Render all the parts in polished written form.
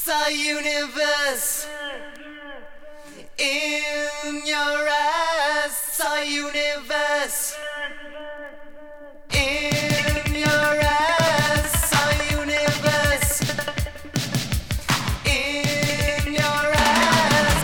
Saw universe in your eyes. Saw universe in your eyes. Saw universe in your eyes.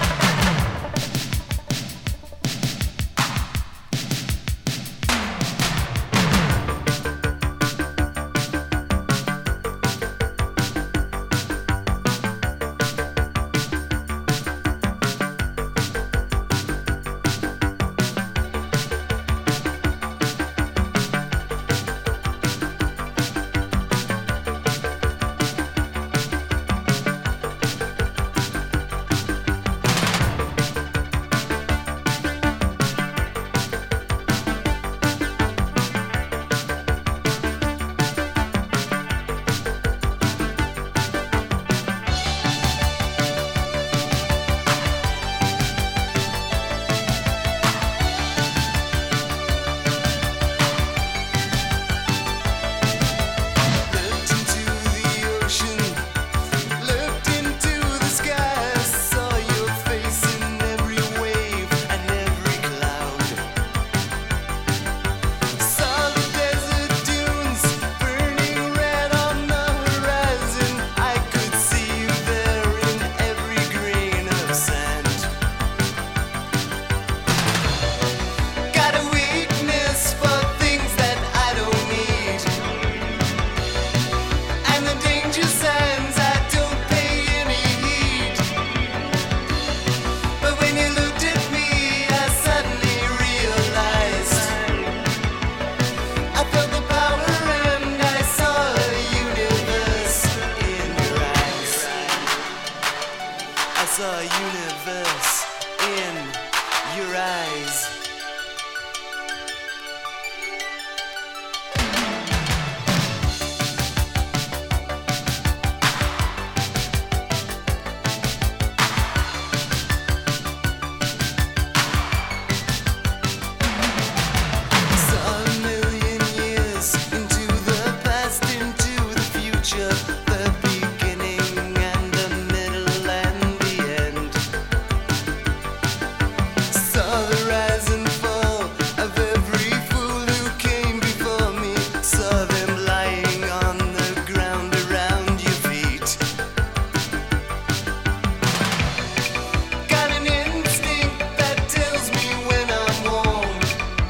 I saw a universe in your eyes. Saw a million years into the past, into the future, the beginning and the middle and the end. Saw the rise and fall of every fool who came before me. Saw them lying on the ground around your feet. Got an instinct that tells me when I'm warm,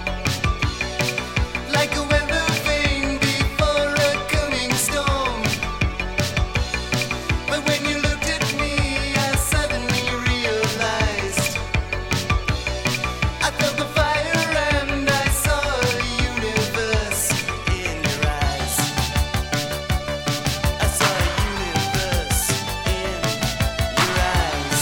like a weather vane before a coming storm. But when you looked at me, I suddenly realized I felt the fire and I saw a universe in your eyes. I saw a universe in your eyes.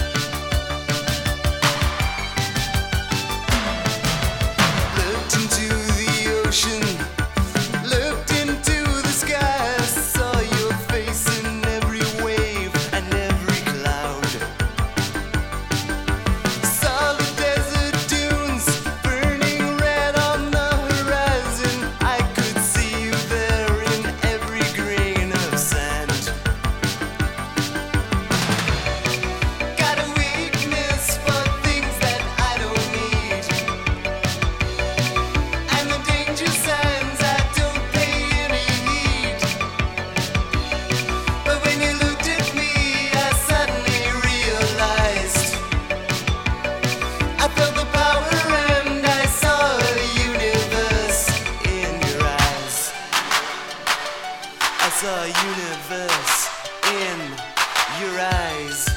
Looked into the ocean, looked into the sky, saw your face in every wave and every cloud. Saw the desert dunes burning red on the horizon. I could see you there in every grain of sand. Got a weakness for things that I don't need, and the danger signs I don't pay any heed. But when you looked at me, I suddenly realized I felt the power and I saw a universe in your eyes. I saw a universe in your eyes.